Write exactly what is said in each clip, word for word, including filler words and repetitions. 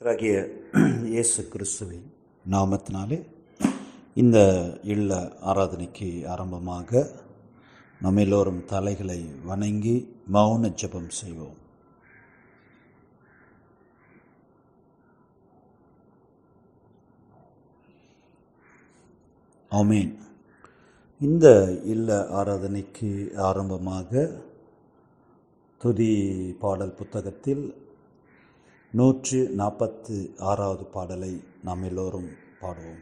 கர்த்தராகிய இயேசு கிறிஸ்துவின் நாமத்தினாலே இந்த இல்ல ஆராதனைக்கு ஆரம்பமாக நம்ம எல்லோரும் தலைகளை வணங்கி மௌன ஜெபம் செய்வோம். ஆமென். இந்த இல்ல ஆராதனைக்கு ஆரம்பமாக துதி பாடல் புத்தகத்தில் நூற்றி நாற்பத்தி ஆறாவது பாடலை நாம் எல்லோரும் பாடுவோம்.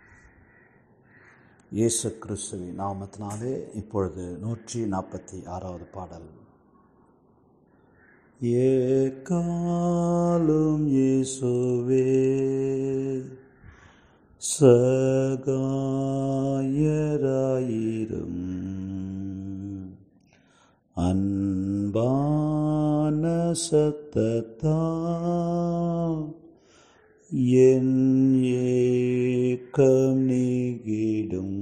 இயேசு கிறிஸ்துவின் நாமத்தினாலே இப்பொழுது நூற்றி நாற்பத்தி ஆறாவது பாடல். ஏக்காலும் இயேசுவே சகாயராயிரும், அன்பான சத்தத்தால் என் ஏக்கம் நீங்கிடும்,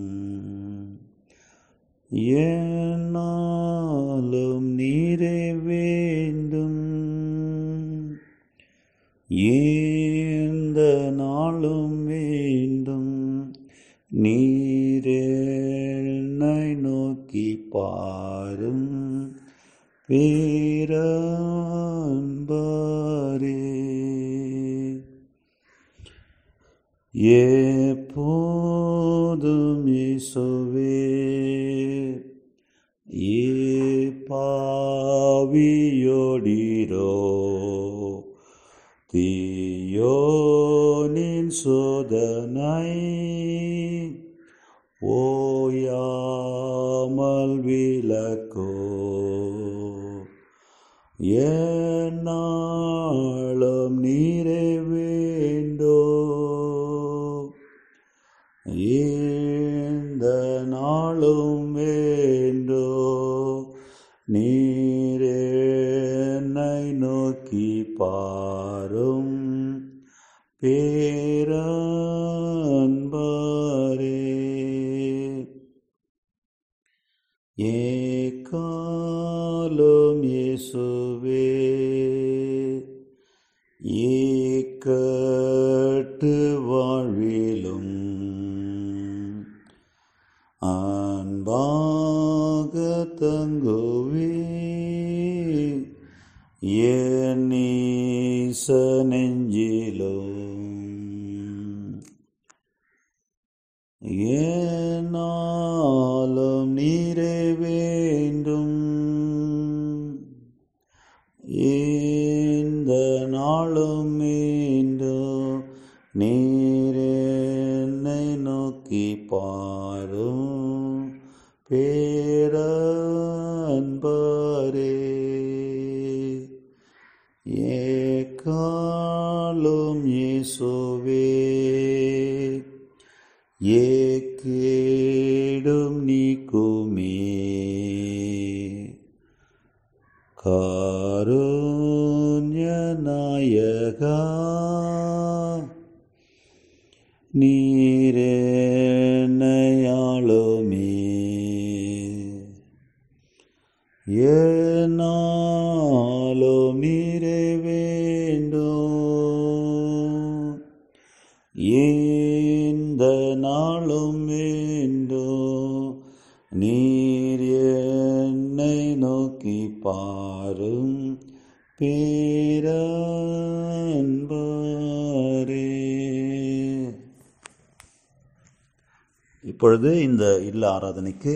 என்னாலும் நீரே வேண்டும், எந்த நாளும் வேண்டும், நீரே என்னை நோக்கி பாரும் பேரன்பரே. எப்போதும் இயேசுவே பாவியோடிரோ, தீயோனின் சோதனை ஓயாமல் விலக்கோ, என்னாலும் நீரே வேண்டோ, இந்த நாளும் வேண்டோ, நீரே என்னை நோக்கி பாரும் பேரன்பரே. ஏக்காலும் இயேசுவே ஏக்கட்டு வாழ்விலும் அன்பாக தங்குவே, என் நேச நெஞ்சிலும் என்னாலும் நீரே வேண்டும், இந்த நாளும் வேண்டும், நீரே என்னை நோக்கி பாரும் பேரன்பரே. ஏக்காலும் இயேசுவே ஏக்கேடும் நீக்குமே, காருண்ய நாயகா நீரே என்னை ஆளுமே, என்னாலும் நீரே வேண்டும், இந்த நாளும் வேண்டும், நீர் என்னை நோக்கி பாரும் பேரன்பரே. இப்பொழுது இந்த இல்ல ஆராதனைக்கு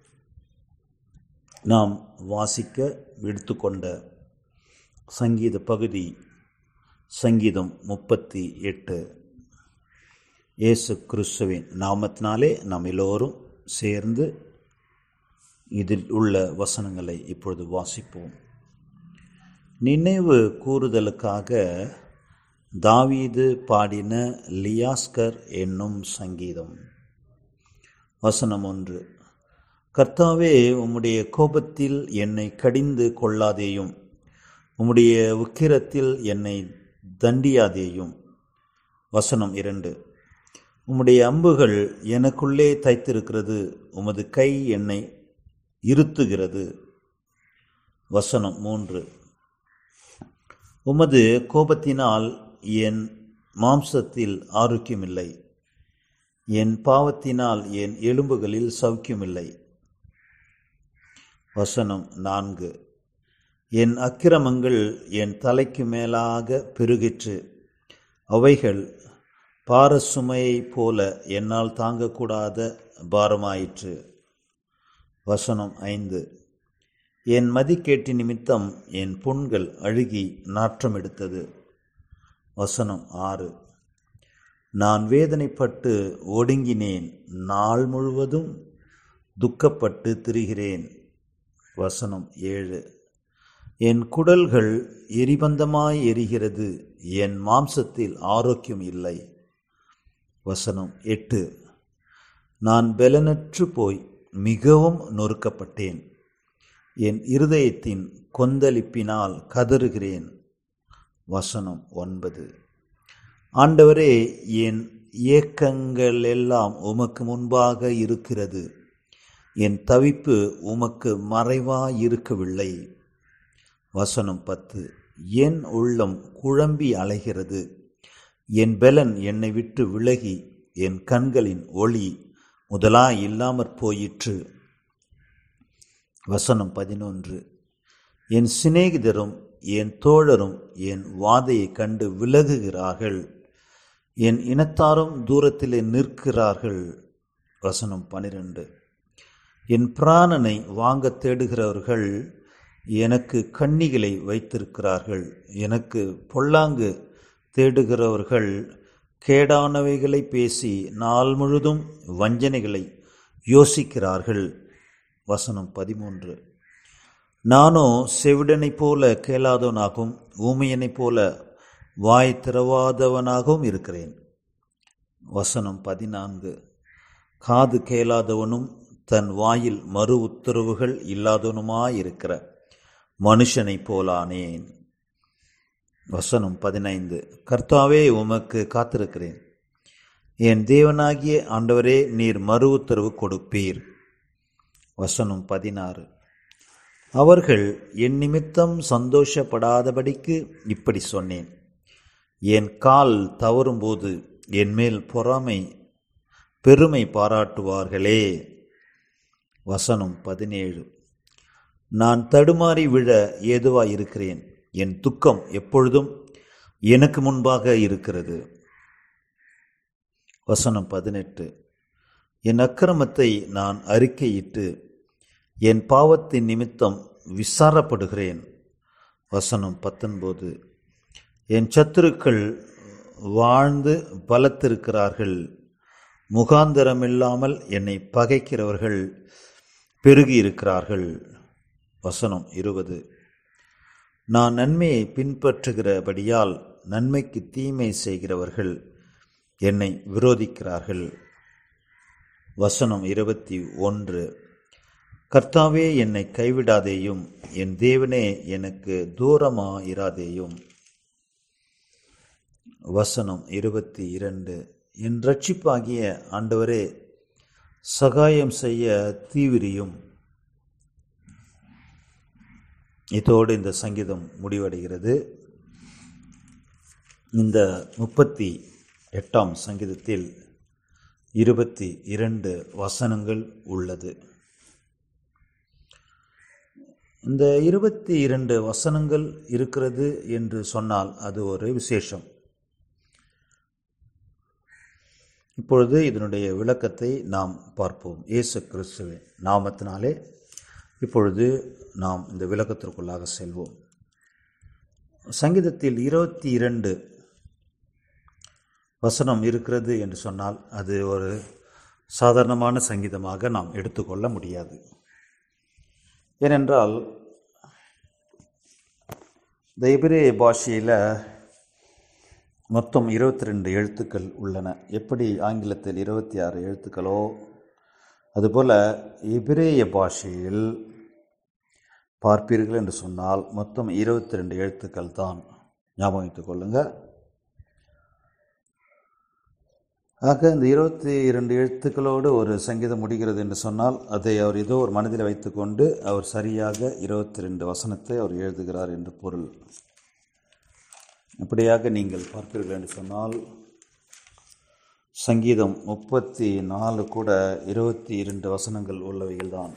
நாம் வாசிக்க எடுத்துக்கொண்ட சங்கீத பகுதி சங்கீதம் முப்பத்தி எட்டு. இயேசு கிறிஸ்துவின் நாமத்தினாலே நாம் எல்லோரும் சேர்ந்து இதில் உள்ள வசனங்களை இப்பொழுது வாசிப்போம். நினைவு கூறுதலுக்காக தாவீது பாடின லியாஸ்கர் என்னும் சங்கீதம். வசனம் ஒன்று. கர்த்தாவே, உம்முடைய கோபத்தில் என்னை கடிந்து கொள்ளாதேயும், உம்முடைய உக்கிரத்தில் என்னை தண்டியாதேயும். வசனம் இரண்டு. உம்முடைய அம்புகள் எனக்குள்ளே தைத்திருக்கிறது, உமது கை என்னை இருத்துகிறது. வசனம் மூன்று. உமது கோபத்தினால் என் மாம்சத்தில் ஆரோக்கியமில்லை. என் பாவத்தினால் என் எலும்புகளில் சௌக்கியமில்லை. வசனம் நான்கு. என் அக்கிரமங்கள் என் தலைக்கு மேலாக பெருகிற்று. அவைகள் பாரசுமையைப் போல என்னால் தாங்கக்கூடாத பாரமாயிற்று. வசனம் ஐந்து. என் மதிக்கேட்டு நிமித்தம் என் புண்கள் அழுகி நாற்றம் எடுத்தது. வசனம் ஆறு. நான் வேதனைப்பட்டு ஒடுங்கினேன், நாள் முழுவதும் துக்கப்பட்டு திரிகிறேன். வசனம் ஏழு. என் குடல்கள் எரிபந்தமாய் எரிகிறது, என் மாம்சத்தில் ஆரோக்கியம் இல்லை. வசனம் எட்டு. நான் பெலனற்று போய் மிகவும் நொறுக்கப்பட்டேன், என் இருதயத்தின் கொந்தளிப்பினால் கதறுகிறேன். வசனம் ஒன்பது. ஆண்டவரே, என் ஏக்கங்கள் எல்லாம் உமக்கு முன்பாக இருக்கிறது, என் தவிப்பு உமக்கு மறைவாயிருக்கவில்லை. வசனம் பத்து. என் உள்ளம் குழம்பி அலைகிறது, என் பெலன் என்னை விட்டு விலகி என் கண்களின் ஒளி முதலாய் இல்லாமற் போயிற்று. வசனம் பதினொன்று. என் சிநேகிதரும் என் தோழரும் என் வாதையை கண்டு விலகுகிறார்கள், என் இனத்தாரும் தூரத்திலே நிற்கிறார்கள். வசனம் பனிரெண்டு. என் பிராணனை வாங்க தேடுகிறவர்கள் எனக்கு கண்ணிகளை வைத்திருக்கிறார்கள், எனக்கு பொல்லாங்கு தேடுகிறவர்கள் கேடானவைகளை பேசி நாள் முழுதும் வஞ்சனைகளை யோசிக்கிறார்கள். வசனம் பதிமூன்று. நானோ செவிடனைப் போல கேளாதவனாகவும் ஊமையனைப் போல வாய் திறவாதவனாகவும் இருக்கிறேன். வசனம் பதினான்கு. காது கேளாதவனும் தன் வாயில் மறு உத்தரவுகள் இல்லாதவனுமாயிருக்கிற மனுஷனைப் போலானேன். வசனம் பதினைந்து. கர்த்தாவே, உமக்கு காத்திருக்கிறேன், என் தேவனாகிய ஆண்டவரே, நீர் மறு உத்தரவு கொடுப்பீர். வசனம் பதினாறு. அவர்கள் என் நிமித்தம் சந்தோஷப்படாதபடிக்கு இப்படி சொன்னேன், என் கால் தவறும்போது என் மேல் பொறாமை பெருமை பாராட்டுவார்களே. வசனம் பதினேழு. நான் தடுமாறி விழ ஏதுவாயிருக்கிறேன், என் துக்கம் எப்பொழுதும் எனக்கு முன்பாக இருக்கிறது. வசனம் பதினெட்டு. என் அக்கிரமத்தை நான் அறிக்கையிட்டு என் பாவத்தின் நிமித்தம் விசாரப்படுகிறேன். வசனம் பத்தொன்பது. என் சத்துருக்கள் வாழ்ந்து பலத்திருக்கிறார்கள், முகாந்திரமில்லாமல் என்னை பகைக்கிறவர்கள் பெருகியிருக்கிறார்கள். வசனம் இருபது. நான் நன்மையை பின்பற்றுகிறபடியால் நன்மைக்கு தீமை செய்கிறவர்கள் என்னை விரோதிக்கிறார்கள். வசனம் இருபத்தி ஒன்று. கர்த்தாவே, என்னை கைவிடாதேயும், என் தேவனே, எனக்கு தூரமாயிராதேயும். வசனம் இருபத்தி இரண்டு. என் இரட்சிப்பாகிய ஆண்டவரே, சகாயம் செய்ய தீவிரியும். இதோடு இந்த சங்கீதம் முடிவடைகிறது. இந்த முப்பத்தி எட்டாம் சங்கீதத்தில் இருபத்தி இரண்டு வசனங்கள் உள்ளது. இந்த இருபத்தி இரண்டு வசனங்கள் இருக்கிறது என்று சொன்னால் அது ஒரு விசேஷம். இப்பொழுது இதனுடைய விளக்கத்தை நாம் பார்ப்போம். இயேசு கிறிஸ்துவின் நாமத்தினாலே இப்பொழுது நாம் இந்த விளக்கத்திற்குள்ளாக செல்வோம். சங்கீதத்தில் இருபத்தி இரண்டு வசனம் இருக்கிறது என்று சொன்னால் அது ஒரு சாதாரணமான சங்கீதமாக நாம் எடுத்துக்கொள்ள முடியாது. ஏனென்றால் இந்த எபிரேய பாஷையில் மொத்தம் இருபத்தி ரெண்டு எழுத்துக்கள் உள்ளன. எப்படி ஆங்கிலத்தில் இருபத்தி ஆறு எழுத்துக்களோ அதுபோல் எபிரேய பாஷையில் பார்ப்பீர்கள் என்று சொன்னால் மொத்தம் இருபத்தி ரெண்டு எழுத்துக்கள் தான். ஞாபகம் வைத்துக் கொள்ளுங்கள். ஆக இந்த இருபத்தி இரண்டு எழுத்துக்களோடு ஒரு சங்கீதம் முடிகிறது என்று சொன்னால் அதை அவர் ஏதோ ஒரு மனதில் வைத்துக்கொண்டு அவர் சரியாக இருபத்தி ரெண்டு வசனத்தை அவர் எழுதுகிறார் என்று பொருள். அப்படியாக நீங்கள் பார்ப்பீர்கள் என்று சொன்னால் சங்கீதம் முப்பத்தி நாலு கூட இருபத்தி இரண்டு வசனங்கள் உள்ளவைகள்தான்.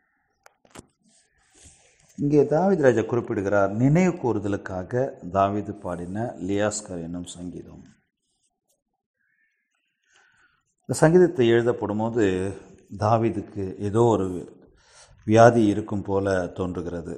இங்கே தாவீது ராஜா குறிப்பிடுகிறார், நினைவு கூறுதலுக்காக தாவீது பாடின லியாஸ்கர் என்னும் சங்கீதம். இந்த சங்கீதத்தை எழுதப்படும் போது தாவீதுக்கு ஏதோ ஒரு வியாதி இருக்கும் போல தோன்றுகிறது.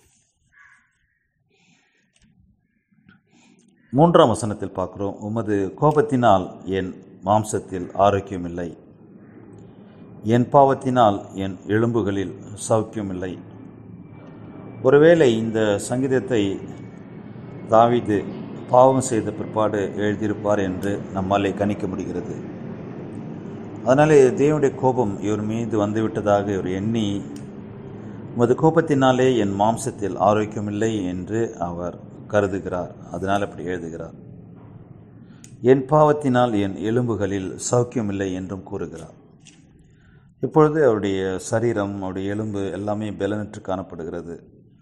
மூன்றாம் வசனத்தில் பார்க்கிறோம், உமது கோபத்தினால் என் மாம்சத்தில் ஆரோக்கியமில்லை, என் பாவத்தினால் என் எலும்புகளில் சௌக்கியமில்லை. ஒருவேளை இந்த சங்கீதத்தை தாவீது பாவம் செய்த பிற்பாடு எழுதியிருப்பார் என்று நம்மாலே கணிக்க முடிகிறது. அதனாலே தேவனுடைய கோபம் இவர் மீது வந்துவிட்டதாக இவர் எண்ணி, உமது கோபத்தினாலே என் மாம்சத்தில் ஆரோக்கியமில்லை என்று அவர் கருதுகிறார். அதனால் அப்படி எழுதுகிறார். என் பாவத்தினால் என் எலும்புகளில் சௌக்கியமில்லை என்றும் கூறுகிறார். இப்பொழுது அவருடைய சரீரம், அவருடைய எலும்பு எல்லாமே பலனற்று காணப்படுகிறது.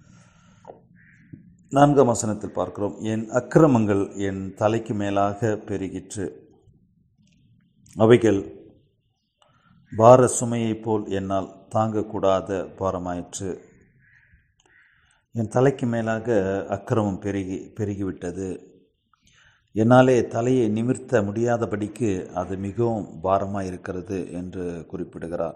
நான்காம் வசனத்தில் பார்க்கிறோம், என் அக்கிரமங்கள் என் தலைக்கு மேலாக பெருகிற்று, அவைகள் பார சுமையைப் போல் என்னால் தாங்கக்கூடாத பாரமாயிற்று. என் தலைக்கு மேலாக அக்கிரமம் பெருகி பெருகிவிட்டது, என்னாலே தலையை நிமிர்த்த முடியாதபடிக்கு அது மிகவும் பாரமாக இருக்கிறது என்று குறிப்பிடுகிறார்.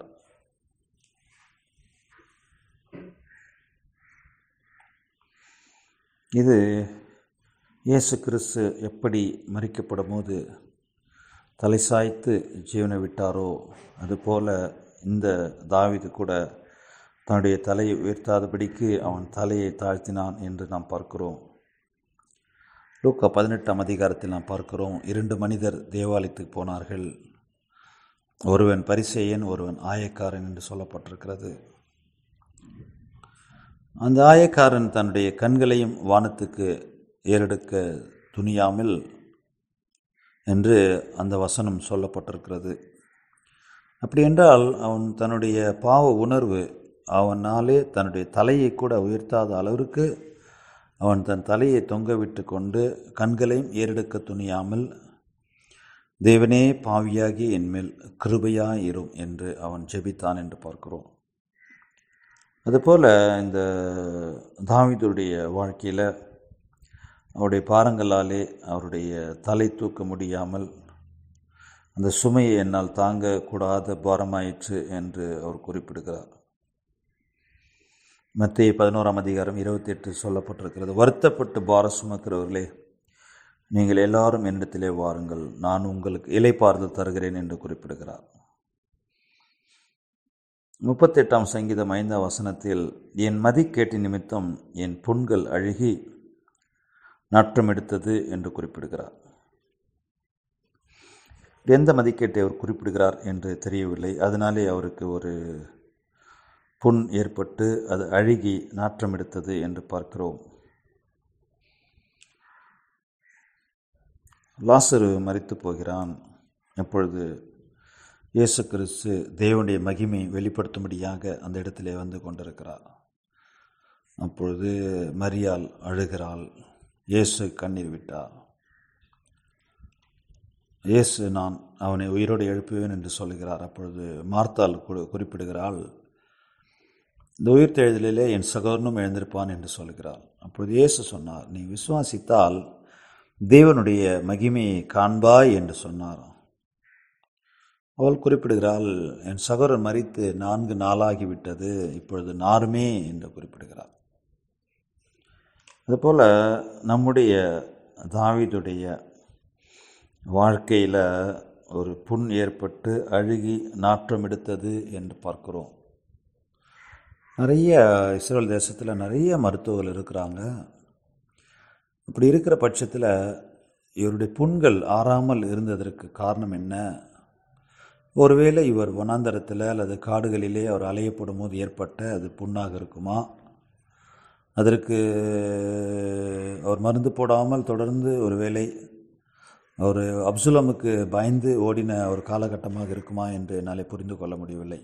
இது இயேசு கிறிஸ்து எப்படி மரிக்கப்படும் போது தலை சாய்த்து ஜீவனை விட்டாரோ அதுபோல இந்த தாவீது கூட தன்னுடைய தலையை உயர்த்தாதபடிக்கு அவன் தலையை தாழ்த்தினான் என்று நாம் பார்க்கிறோம். லூக்கா பதினெட்டாம் அதிகாரத்தில் நாம் பார்க்கிறோம், இரண்டு மனிதர் தேவாலயத்துக்கு போனார்கள், ஒருவன் பரிசேயன், ஒருவன் ஆயக்காரன் என்று சொல்லப்பட்டிருக்கிறது. அந்த ஆயக்காரன் தன்னுடைய கண்களையும் வானத்துக்கு ஏறெடுக்க துணியாமல் என்று அந்த வசனம் சொல்லப்பட்டிருக்கிறது. அப்படி என்றால் அவன் தன்னுடைய பாவ உணர்வு அவனாலே தன்னுடைய தலையை கூட உயர்த்தாத அளவிற்கு அவன் தன் தலையை தொங்க விட்டு கொண்டு கண்களையும் ஏறெடுக்க துணியாமல், தேவனே பாவியாகி என்மேல் கிருபையாய் இரும் என்று அவன் ஜெபித்தான் என்று பார்க்கிறோம். அதுபோல் இந்த தாவீதுடைய வாழ்க்கையில் அவருடைய பாரங்களாலே அவருடைய தலை தூக்க முடியாமல் அந்த சுமையை என்னால் தாங்கக்கூடாத பாரமாயிற்று என்று அவர் குறிப்பிடுகிறார். மத்தேயு பதினோராம் அதிகாரம் இருபத்தி எட்டு சொல்லப்பட்டிருக்கிறது, வருத்தப்பட்டு பார சுமக்கிறவர்களே நீங்கள் எல்லாரும் என்னிடத்திலே வாருங்கள், நான் உங்களுக்கு இளைப்பாறுதல் தருகிறேன் என்று குறிப்பிடுகிறார். முப்பத்தி எட்டாம் சங்கீதம் ஐந்தாம் வசனத்தில், என் மதிக்கேட்டின் நிமித்தம் என் புண்கள் அழுகி நாற்றம் எடுத்தது என்று குறிப்பிடுகிறார். எந்த மதிக்கேட்டை அவர் குறிப்பிடுகிறார் என்று தெரியவில்லை. அதனாலே அவருக்கு ஒரு புண் ஏற்பட்டு அது அழுகி நாற்றம் எடுத்தது என்று பார்க்கிறோம். லாசரு மரித்து போகிறான். அப்பொழுது இயேசு கிறிஸ்து தேவனுடைய மகிமை வெளிப்படுத்தும்படியாக அந்த இடத்திலே வந்து கொண்டிருக்கிறார். அப்பொழுது மரியாள் அழுகிறாள், இயேசு கண்ணீர் விட்டார். இயேசு நான் அவனை உயிரோடு எழுப்புவேன் என்று சொல்கிறார். அப்பொழுது மார்த்தாள் குறிப்பிடுகிறாள், இந்த உயிர்த்தெழுதலிலே என் சகோதரனும் எழுந்திருப்பான் என்று சொல்கிறார். அப்பொழுது இயேசு சொன்னார், நீ விசுவாசித்தால் தேவனுடைய மகிமையை காண்பாய் என்று சொன்னார். அவள் குறிப்பிடுகிறாள், என் சகோதரன் மரித்து நான்கு நாளாகிவிட்டது, இப்பொழுது நாருமே என்று குறிப்பிடுகிறார். அதுபோல் நம்முடைய தாவீதுடைய வாழ்க்கையில் ஒரு புண் ஏற்பட்டு அழுகி நாற்றம் எடுத்தது என்று பார்க்கிறோம். நிறைய இஸ்ரேல் தேசத்தில் நிறைய மருத்துவர்கள் இருக்கிறாங்க. அப்படி இருக்கிற பட்சத்தில் இவருடைய புண்கள் ஆறாமல் இருந்ததற்கு காரணம் என்ன? ஒருவேளை இவர் வனாந்தரத்தில் அல்லது காடுகளிலே அவர் அலையப்படும் போது ஏற்பட்ட அது புண்ணாக இருக்குமா? அதற்கு அவர் மருந்து போடாமல் தொடர்ந்து ஒருவேளை அவர் அப்சுலமுக்கு பயந்து ஓடின ஒரு காலகட்டமாக இருக்குமா என்று என்னால் புரிந்து கொள்ள முடியவில்லை.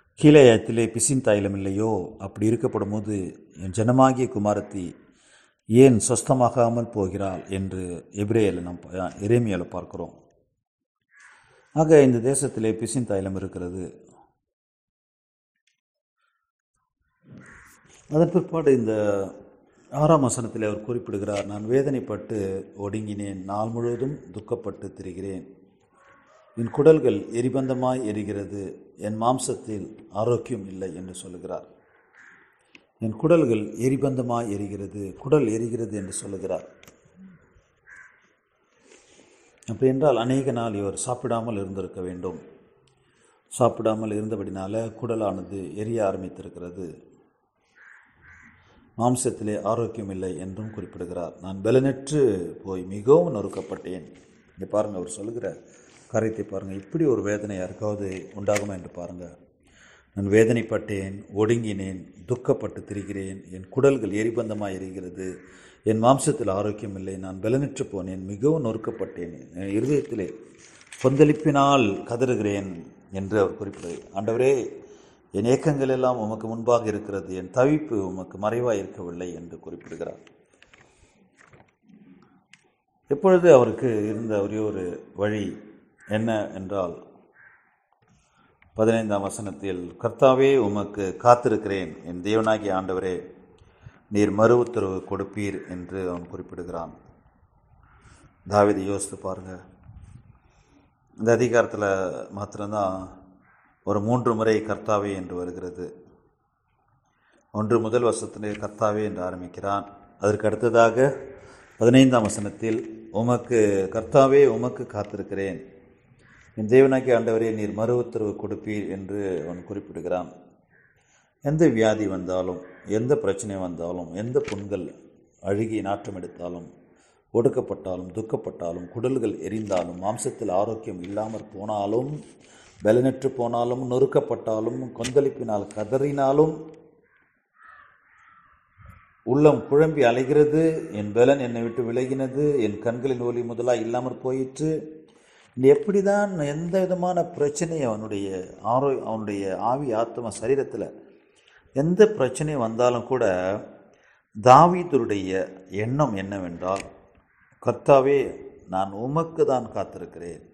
கீலேயாத்திலே பிசின் தைலம் இல்லையோ? அப்படி இருக்கப்படும் போது என் ஜனமாகிய குமாரத்தி ஏன் சொஸ்தமாகாமல் போகிறாள் என்று எபிரேயரில் நாம் எரேமியாவில் பார்க்கிறோம். ஆக இந்த தேசத்திலே பிசின் தைலம் இருக்கிறது. அதன் பிற்பாடு இந்த ஆறாம் வசனத்தில் அவர் குறிப்பிடுகிறார், நான் வேதனைப்பட்டு ஒடுங்கினேன், நாள் முழுவதும் துக்கப்பட்டு திரிகிறேன், என் குடல்கள் எரிபந்தமாய் எரிகிறது, என் மாம்சத்தில் ஆரோக்கியம் இல்லை என்று சொல்லுகிறார். என் குடல்கள் எரிபந்தமாய் எரிகிறது, குடல் எரிகிறது என்று சொல்லுகிறார். அப்படி என்றால் அநேக நாள் இவர் சாப்பிடாமல் இருந்திருக்க வேண்டும். சாப்பிடாமல் இருந்தபடினால குடலானது எரிய ஆரம்பித்திருக்கிறது. மாம்சத்திலே ஆரோக்கியம் இல்லை என்றும் குறிப்பிடுகிறார். நான் பலனற்று போய் மிகவும் நொறுக்கப்பட்டேன். இங்கே பாருங்கள், அவர் சொல்லுகிற காரியத்தை பாருங்கள். இப்படி ஒரு வேதனை யாருக்காவது உண்டாகுமா என்று பாருங்கள். நான் வேதனைப்பட்டேன், ஒடுங்கினேன், துக்கப்பட்டு திரிகிறேன், என் குடல்கள் எரிபந்தமாக எரிகிறது, என் மாம்சத்தில் ஆரோக்கியம் இல்லை, நான் பலனற்று போனேன், மிகவும் நொறுக்கப்பட்டேன், என் இருதயத்திலே கொந்தளிப்பினால் கதறுகிறேன் என்று அவர் குறிப்பிடுகிறார். ஆண்டவரே, என் ஏக்கங்கள் எல்லாம் உமக்கு முன்பாக இருக்கிறது, என் தவிப்பு உமக்கு மறைவாக இருக்கவில்லை என்று குறிப்பிடுகிறார். எப்பொழுது அவருக்கு இருந்த ஒரே ஒரு வழி என்ன என்றால், பதினைந்தாம் வசனத்தில், கர்த்தாவே உமக்கு காத்திருக்கிறேன், என் தேவனாகிய ஆண்டவரே நீர் மறு உத்தரவு கொடுப்பீர் என்று அவன் குறிப்பிடுகிறான். தாவீதை யோசித்து பாருங்க. இந்த அதிகாரத்தில் மாத்திரம்தான் ஒரு மூன்று முறை கர்த்தாவே என்று வருகிறது. ஒன்று முதல் வசனத்திலே கர்த்தாவே என்று ஆரம்பிக்கிறான். அதற்கு அடுத்ததாக பதினைந்தாம் வசனத்தில் உமக்கு கர்த்தாவே உமக்கு காத்திருக்கிறேன், என் தேவனாகிய ஆண்டவரே நீர் மறு உத்தரவு கொடுப்பீர் என்று அவன் குறிப்பிடுகிறான். எந்த வியாதி வந்தாலும், எந்த பிரச்சனை வந்தாலும், எந்த புண்கள் அழுகி நாற்றம் எடுத்தாலும், ஒடுக்கப்பட்டாலும், துக்கப்பட்டாலும், குடல்கள் எரிந்தாலும், மாம்சத்தில் ஆரோக்கியம் இல்லாமற் போனாலும், பலனற்று போனாலும், நொறுக்கப்பட்டாலும், கொந்தளிப்பினால் கதறினாலும், உள்ளம் குழம்பி அலைகிறது, என் பலன் என்னை விட்டு விலகினது, என் கண்களின் ஒளி முதலாக இல்லாமற் போயிற்று, எப்படிதான் எந்த விதமான பிரச்சனை அவனுடைய ஆரோ அவனுடைய ஆவி ஆத்ம சரீரத்தில் எந்த பிரச்சனை வந்தாலும் கூட தாவீதுடைய எண்ணம் என்னவென்றால், கர்த்தாவே நான் உமக்கு தான் காத்திருக்கிறேன்,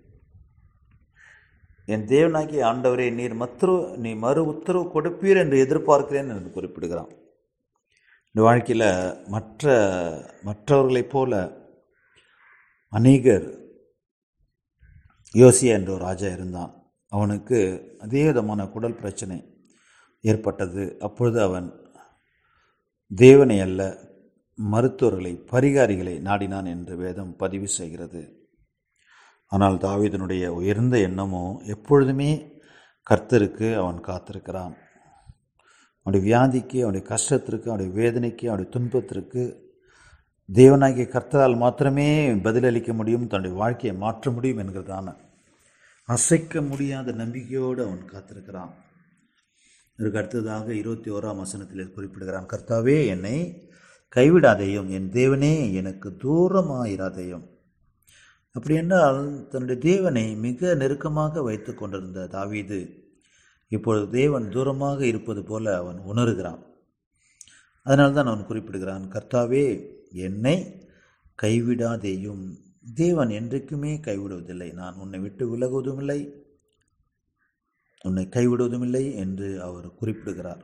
என் தேவனாகிய ஆண்டவரே நீர் மற்ற நீ மறு உத்தரவு கொடுப்பீர் என்று எதிர்பார்க்கிறேன் என்று குறிப்பிடுகிறான். இந்த வாழ்க்கையில் மற்ற மற்றவர்களைப் போல அநேகர், யோசியா என்ற ஒரு ராஜா இருந்தான். அவனுக்கு அதே விதமான குடல் பிரச்சனை ஏற்பட்டது. அப்பொழுது அவன் தேவனை அல்ல மருத்துவர்களை, பரிகாரிகளை நாடினான் என்று வேதம் பதிவு செய்கிறது. ஆனால் தாவீதனுடைய உயர்ந்த எண்ணமோ எப்பொழுதுமே கர்த்தருக்கு அவன் காத்திருக்கிறான். அவனுடைய வியாதிக்கு, அவனுடைய கஷ்டத்திற்கு, அவனுடைய வேதனைக்கு, அவனுடைய துன்பத்திற்கு தேவனாகிய கர்த்தரால் மாத்திரமே பதிலளிக்க முடியும், தன்னுடைய வாழ்க்கையை மாற்ற முடியும் என்கிறதான அசைக்க முடியாத நம்பிக்கையோடு அவன் காத்திருக்கிறான். இதற்கு அடுத்ததாக இருபத்தி ஓராம் வசனத்தில் குறிப்பிடுகிறான், கர்த்தாவே என்னை கைவிடாதையும், என் தேவனே எனக்கு தூரமாயிராதையும். அப்படி என்றால் தன்னுடைய தேவனை மிக நெருக்கமாக வைத்து கொண்டிருந்த தாவீது இப்பொழுது தேவன் தூரமாக இருப்பது போல அவன் உணர்கிறான். அதனால்தான் அவன் குறிப்பிடுகிறான், கர்த்தாவே என்னை கைவிடாதேயும். தேவன் என்றைக்குமே கைவிடுவதில்லை, நான் உன்னை விட்டு விலகுவதும் இல்லை, உன்னை கைவிடுவதும் இல்லை என்று அவர் குறிப்பிடுகிறார்.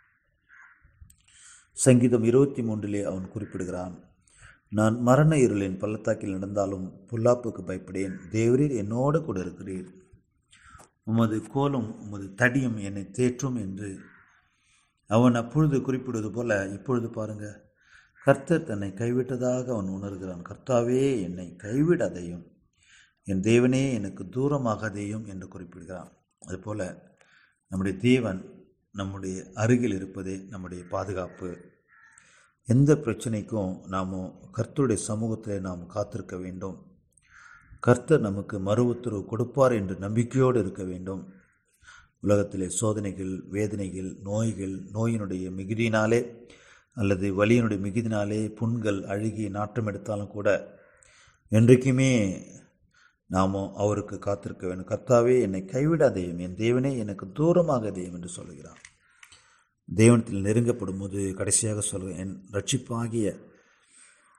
சங்கீதம் இருபத்தி மூன்றிலே அவன் குறிப்பிடுகிறான், நான் மரண இருளின் பள்ளத்தாக்கில் நடந்தாலும் பொல்லாப்புக்கு பயப்படேன், தேவரீர் என்னோடு கூட இருக்கிறீர், உமது கோலும் உமது தடியும் என்னை தேற்றும் என்று அவன் அப்பொழுது குறிப்பிடுவது போல இப்பொழுது பாருங்க, கர்த்தர் தன்னை கைவிட்டதாக அவன் உணர்கிறான். கர்த்தாவே என்னை கைவிடாதையும், என் தேவனே எனக்கு தூரமாகாதேயும் என்று குறிப்பிடுகிறான். அதுபோல நம்முடைய தேவன் நம்முடைய அருகில் இருப்பதே நம்முடைய பாதுகாப்பு. எந்த பிரச்சனைக்கும் நாம் கர்த்தருடைய சமூகத்தில் நாம் காத்திருக்க வேண்டும். கர்த்தர் நமக்கு மறு உத்தரவு கொடுப்பார் என்று நம்பிக்கையோடு இருக்க வேண்டும். உலகத்திலே சோதனைகள், வேதனைகள், நோய்கள், நோயினுடைய மிகுதியினாலே அல்லது வலியினுடைய மிகுதினாலே புண்கள் அழுகி நாற்றம் எடுத்தாலும் கூட என்றைக்குமே நாம் அவருக்கு காத்திருக்க வேண்டும். கர்த்தாவே என்னை கைவிடாதேயும், என் தேவனே எனக்கு தூரமாகாதேயும் என்று சொல்கிறான். தேவனத்தில் நெருங்கப்படும் போது கடைசியாக சொல்கிறேன், என் ரட்சிப்பாகிய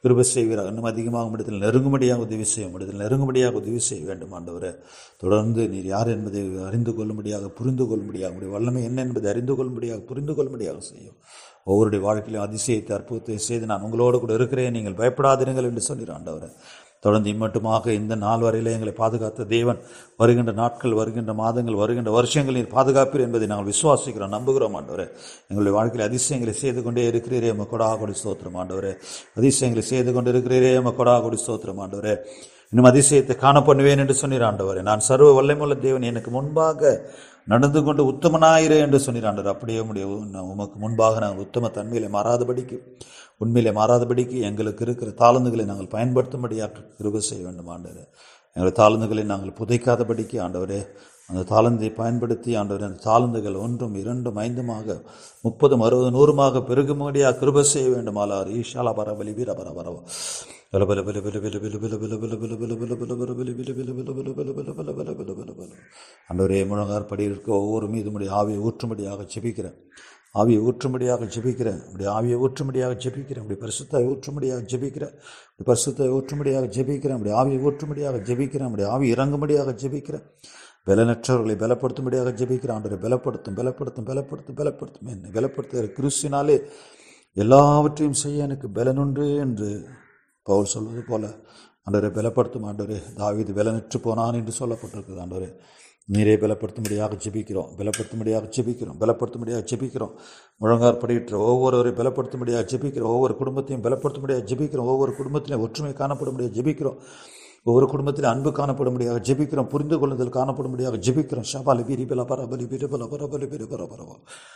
கிருபை செய்வீராக. இன்னும் அதிகமாக இடத்தில் நெருங்கும்படியாக உதவி செய்யும் இடத்தில் நெருங்கும்படியாக உதவி செய்ய வேண்டும் ஆண்டவரே. தொடர்ந்து நீர் யார் என்பதை அறிந்து கொள்ளும்படியாக புரிந்து கொள்ளும்படியாக உடைய வல்லமை என்ன என்பதை அறிந்து கொள்ளும்படியாக புரிந்து கொள்ளும்படியாக செய்யும். ஒவ்வொருடைய வாழ்க்கையிலும் அதிசயத்தை அற்புதத்தை செய்து நான் உங்களோடு கூட இருக்கிறேன், நீங்கள் பயப்படாதிருங்கள் என்று சொல்லிடுற ஆண்டவரே. தொடர்ந்து இம்மட்டுமாக இந்த நாள் வரையிலே எங்களை பாதுகாத்த தேவன் வருகின்ற நாட்கள், வருகின்ற மாதங்கள், வருகின்ற வருஷங்கள் நீர் பாதுகாப்பீர் என்பதை நாங்கள் விசுவாசிக்கிறோம், நம்புகிறோம் ஆண்டவரே. எங்களுடைய வாழ்க்கையில் அதிசயங்களை செய்து கொண்டே இருக்கிறீரே, எம கொடா கொடி ஸ்தோத்திரம் ஆண்டவரே. அதிசயங்களை செய்து கொண்டு இருக்கிறீரே, எம கொடா கொடி ஸ்தோத்திரம் ஆண்டவரே. இன்னும் அதிசயத்தை காண பண்ணுவேன் என்று சொன்னீர் ஆண்டவரே. நான் சர்வ வல்லமையுள்ள தேவன், எனக்கு முன்பாக நடந்து கொண்டு உத்தமனாயிரே என்று சொன்னீர் ஆண்டவர். அப்படியே முடியும் உமக்கு முன்பாக நாங்கள் உத்தம தன்மையிலே மாறாதபடிக்கு, உண்மையிலே மாறாதபடிக்கு எங்களுக்கு இருக்கிற தாளந்துகளை நாங்கள் பயன்படுத்தும்படியாக கிருபை செய்ய வேண்டும் ஆண்டவரே. எங்கள் தாளந்துகளை நாங்கள் புதைக்காதபடிக்கு ஆண்டவரே, அந்த தாளந்தை பயன்படுத்தி ஆண்டவரே அந்த தாளந்துகள் ஒன்றும் இரண்டும் ஐந்துமாக முப்பதும் அறுபது நூறுமாக பெருகும்படியாக கிருபை செய்ய வேண்டும். ஆளார் ஈஷாலா பரபலி வீர பர பரவ ஆண்டவரே, முழங்கார் படி இருக்க ஒவ்வொரு மீதுமுடைய ஆவியை ஊற்றும்படியாக ஜெபிக்கிறேன், ஆவியை ஊற்றும்படியாக ஜெபிக்கிறேன், அப்படி ஆவியை ஊற்றும்படியாக ஜெபிக்கிறேன், அப்படி பரிசுத்தாய் ஊற்றும்படியாக ஜெபிக்கிறேன், அப்படி பரிசுத்தாய் ஊற்றும்படியாக ஜெபிக்கிறேன், அப்படி ஆவியை ஊற்றும்படியாக ஜெபிக்கிறேன், அப்படி ஆவி இறங்கும்படியாக ஜெபிக்கிறேன். பலனற்றவர்களை பலப்படுத்தும்படியாக ஜெபிக்கிறேன் ஆண்டவரை. பலப்படுத்தும் பலப்படுத்தும் பலப்படுத்தும் பலப்படுத்தும் என்னை பலப்படுத்துகிற கிறிஸ்துவினாலே எல்லாவற்றையும் செய்ய எனக்கு பலனுண்டு என்று பவுல் சொல்வது போல ஆண்டவரை பலப்படுத்தும் ஆண்டவரே. தாவீது பலனற்று போனான் என்று சொல்லப்பட்டிருக்குது ஆண்டவரே. நீரே பலப்படுத்தும்படியாக ஜெபிக்கிறோம், பலப்படுத்தும்படியாக ஜெபிக்கிறோம், பலப்படுத்தும்படியாக ஜெபிக்கிறோம். முழங்கார் படியிட்ட ஒவ்வொருவரையும் பலப்படுத்தும்படியாக ஜெபிக்கிறோம், ஒவ்வொரு குடும்பத்தையும் பலப்படுத்தும்படியாக ஜெபிக்கிறோம், ஒவ்வொரு குடும்பத்திலையும் ஒற்றுமை காணப்படும்படியாக ஜெபிக்கிறோம், ஒவ்வொரு குடும்பத்தில் அன்பு காணப்படும்படியாக ஜெபிக்கிறோம், புரிந்து கொள்ளுதல் காணப்படும்படியாக ஜெபிக்கிறோம். ஷபாலி பிரி பல பரபலி பிரி பல பரபலி பிரி பர பரவ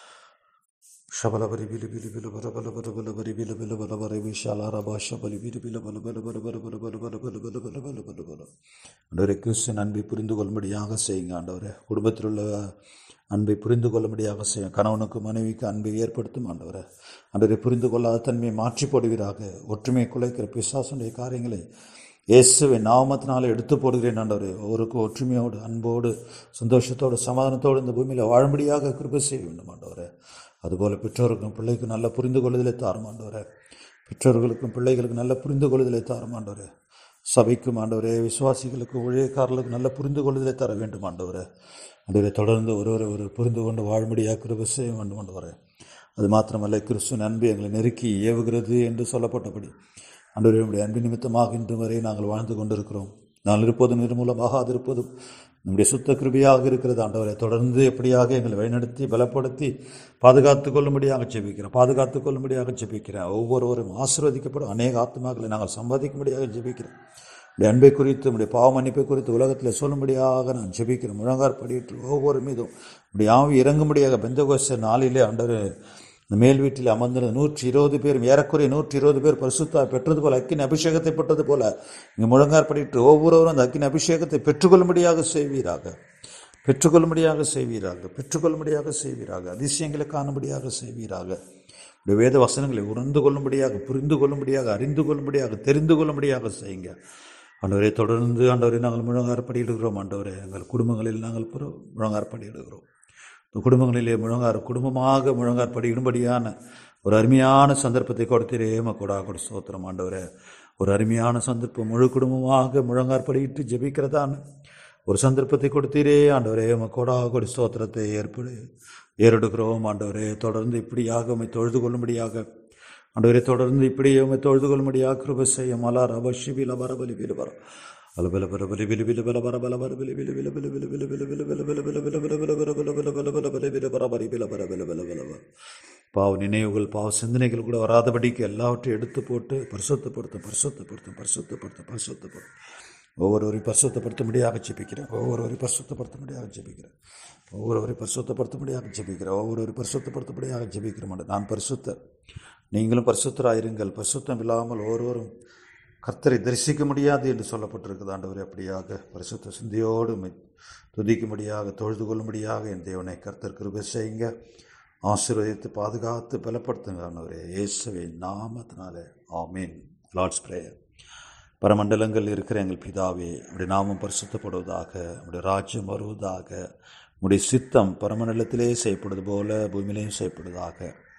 ஷபலபரி பிலி பிலி பில பர பல பர பல பரி பில பில பல பர விஷாலா ரபா ஷபலி பிரி பில பல பல பல பல பல பல பல பல பல பல பல பல பல ஆண்டவரே, கிறிஸ்துவின் அன்பை புரிந்து கொள்ளும்படியாக செய்யுங்க ஆண்டவரே. குடும்பத்தில் உள்ள அன்பை புரிந்து கொள்ளும்படியாக செய்யும். கணவனுக்கு மனைவிக்கு அன்பை ஏற்படுத்தும் ஆண்டவரே. ஆண்டவரை புரிந்து கொள்ளாத தன்மையை மாற்றி போடுவீராக. ஒற்றுமையை குலைக்கிற பிசாசுடைய காரியங்களை இயேசுவின் நாமத்தினால எடுத்து போடுகிறேன் ஆண்டவரே. ஒவ்வொருக்கும் ஒற்றுமையோடு அன்போடு சந்தோஷத்தோடு சமாதானத்தோடு இந்த பூமியில் வாழும்படியாக கிருபை செய்ய வேண்டும் ஆண்டவரே. அதுபோல் பெற்றோருக்கும் பிள்ளைக்கும் நல்ல புரிந்து கொள்ளுதலை தாரும் ஆண்டவரே. பெற்றோர்களுக்கும் பிள்ளைகளுக்கும் நல்ல புரிந்து கொள்ளுதலை தாரும் ஆண்டவரே. சபைக்கும் ஆண்டவரே, விசுவாசிகளுக்கும் ஊழியக்காரர்களுக்கும் நல்ல புரிந்து கொள்ளுதலை தர வேண்டும் ஆண்டவரே. ஆண்டவரை தொடர்ந்து ஒருவரை ஒரு புரிந்து கொண்டு வாழும்படியாக கிருபை செய்ய வேண்டும் ஆண்டவரே. அது மாத்திரமல்ல, கிறிஸ்துவின் அன்பு எங்களை நெருக்கி ஏவுகிறது என்று சொல்லப்பட்டபடி ஆண்டவரே, நம்முடைய அன்பு நிமித்தமாக இன்று வரை நாங்கள் வாழ்ந்து கொண்டிருக்கிறோம். நான் இருப்பதும் நிர்மூலமாக இருப்பதும் நம்முடைய சுத்த கிருபையாக இருக்கிறது ஆண்டவரை. தொடர்ந்து எப்படியாக எங்களை வழிநடத்தி பலப்படுத்தி பாதுகாத்து கொள்ளும்படியாக ஜெபிக்கிறேன், பாதுகாத்து கொள்ளும்படியாக ஜெபிக்கிறேன். ஒவ்வொருவரும் ஆசீர்வதிக்கப்படும் அநேக ஆத்மாக்களை நாங்கள் சம்பாதிக்கும்படியாக ஜெபிக்கிறேன். உடைய அன்பை குறித்து, நம்முடைய பாவ மன்னிப்பை குறித்து உலகத்தில் சொல்லும்படியாக நான் ஜெபிக்கிறேன். முழங்கார் படியிட்டு ஒவ்வொரு மீதும் இப்படி ஆவி இறங்கும்படியாக பெந்தகோஸ்தே நாளிலே ஆண்டவர் இந்த மேல் வீட்டில் அமர்ந்திருந்த நூற்றி இருபது பேரும் ஏறக்குறைய நூற்றி இருபது பேர் பரிசுத்தாய் பெற்றது போல, அக்கின் அபிஷேகத்தை பெற்றது போல இங்கே முழங்கார் படிட்டு ஒவ்வொருவரும் அந்த அக்கின் அபிஷேகத்தை பெற்றுக்கொள்ளும்படியாக செய்வீராக, பெற்றுக்கொள்ளும்படியாக செய்வீராக, பெற்றுக்கொள்ளும்படியாக செய்வீராக. அதிசயங்களை காணும்படியாக செய்வீராக. உடைய வேத வசனங்களை உணர்ந்து கொள்ளும்படியாக, புரிந்து கொள்ளும்படியாக, அறிந்து கொள்ளும்படியாக, தெரிந்து கொள்ளும்படியாக செய்யுங்க ஆண்டவரே. தொடர்ந்து ஆண்டவரை நாங்கள் முழங்கார் படியிடுகிறோம் ஆண்டவரே. எங்கள் குடும்பங்களில் நாங்கள் முழங்கார் படியிடுகிறோம். குடும்பங்களிலே முழங்கார் குடும்பமாக முழங்கார் படியிடும்படியான ஒரு அருமையான சந்தர்ப்பத்தை கொடுத்தீரே, மக்கோடா கொடு ஸ்தோத்திரம் ஆண்டவரே. ஒரு அருமையான சந்தர்ப்பம், முழு குடும்பமாக முழங்கார் படியிட்டு ஜெபிக்கிறதான ஒரு சந்தர்ப்பத்தை கொடுத்தீரே ஆண்டவரே. மக்கோடா கொடு ஸ்தோத்திரத்தை ஏற்படு ஏறெடுக்கிறோம் ஆண்டவரே. தொடர்ந்து இப்படியாக உம்மை தொழுது கொள்ளும்படியாக ஆண்டவரே, தொடர்ந்து இப்படியே உம்மை தொழுது கொள்ளும்படியாக கிருபை செய்ய. மலார் அவஷிபில வரபலி விலுவர அலபல பரபலி விலு விலு பல பரபல பரபலி விலு விலு விலு விலு விலு விலு விலு விலு விலு விலு விலு விலு விலு விலு விலு விலு விலு விலு விலு பரபரி வில பரபல வில வில பாவ நினைவுகள், பாவ சிந்தனைகள் கூட வராதபடிக்கு எல்லாவற்றையும் எடுத்து போட்டு பரிசுத்தப்படுத்தும், பரிசுத்தப்படுத்தும், பரிசுத்தப்படுத்தும், பரிசுத்தப்படுத்தும். ஒவ்வொருவரையும் பரிசுத்தப்படுத்தும்படியாக ஜெபிக்கிறேன். ஒவ்வொருவரையும் பரிசுத்தப்படுத்தும்படியாக ஜெபிக்கிறேன். ஒவ்வொருவரையும் பரிசுத்தப்படுத்தும்படியாக ஜெபிக்கிறேன். ஒவ்வொருவரையும் பரிசுத்தப்படுத்தும்படியாக ஜெபிக்கிற மாட்டேன். நான் பரிசுத்தர், நீங்களும் பரிசுத்தராயிருங்கள். பரிசுத்தம் இல்லாமல் ஒவ்வொருவரும் கர்த்தரை தரிசிக்க முடியாது என்று சொல்லப்பட்டிருக்குது ஆண்டவரே. அப்படியாக பரிசுத்த சிந்தையோடு துதிக்கும்படியாக, தொழுது கொள்ளும்படியாக என் தேவனை கர்த்தர் கிருபை செய்யுங்க. ஆசீர்வதித்து பாதுகாத்து பலப்படுத்துங்க ஆண்டவரே, இயேசுவின் நாமத்தினாலே ஆமீன். Lord's prayer. பரமண்டலங்கள் இருக்கிற எங்கள் பிதாவே, உடைய நாமம் பரிசுத்தப்படுவதாக, உடைய ராஜ்யம் வருவதாக, உடைய சித்தம் பரமண்டலத்திலே செய்யப்படுவது போல பூமியிலேயும் செய்யப்படுவதாக.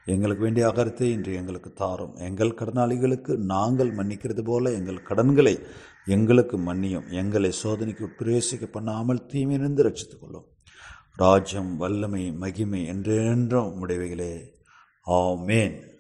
எங்களுக்கு வேண்டிய அகரத்தை இன்று எங்களுக்கு தாரும். எங்கள் கடனாளிகளுக்கு நாங்கள் மன்னிக்கிறது போல எங்கள் கடன்களை எங்களுக்கு மன்னியும். எங்களை சோதனைக்கு உட்பிரவேசிக்க பண்ணாமல் தீமையிலிருந்து ரட்சித்துக் கொள்ளும். ராஜ்யம், வல்லமை, மகிமை என்றென்றும் உடையவைகளே. ஆமென்.